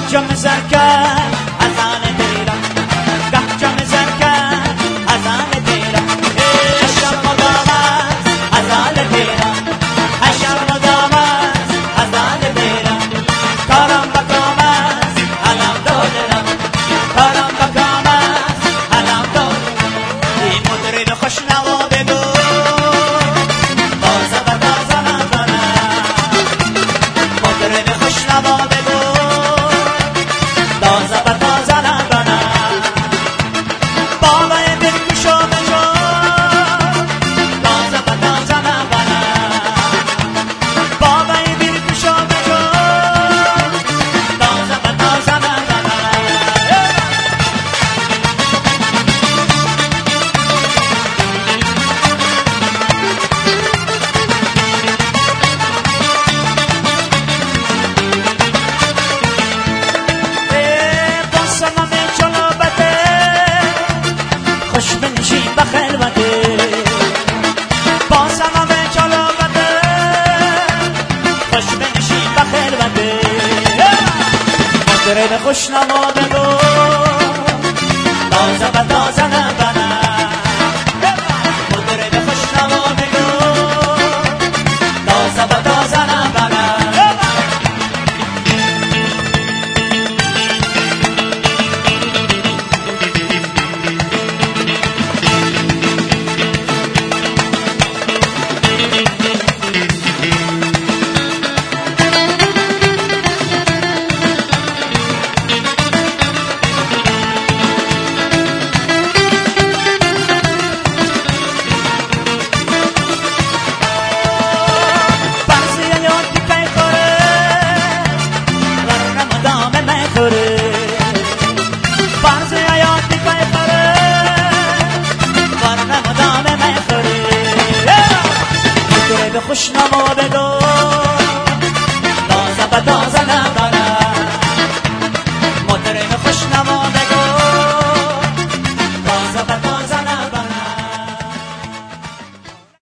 جام زرکر از آن دیرم گه جام زرکر از آن دیرم اشم مدام است از آن دیرم اشم مدام است از آن دیرم کارم بکام است علم دادرم کارم بکام است علم دادرم این مدرین خوش نوا بگو تازه و تازه نزنم مدرین خوش نوا بگو تازه و تازه نزنم بالای دلکشو بشو تازه و تازه نزنم بالای دلکشو بشو تازه و تازه نزنم خوش بنشین به خلوته با سلام جلوته خوش بنشین به خلوته مطرب خوش نوا بگو تازه و تازه نزنم مطرب خوش نوا بگو تازه و تازه نزنم فرض حیاتی که خوره ورنه مدام میخوره مطرب خوش نوا بگو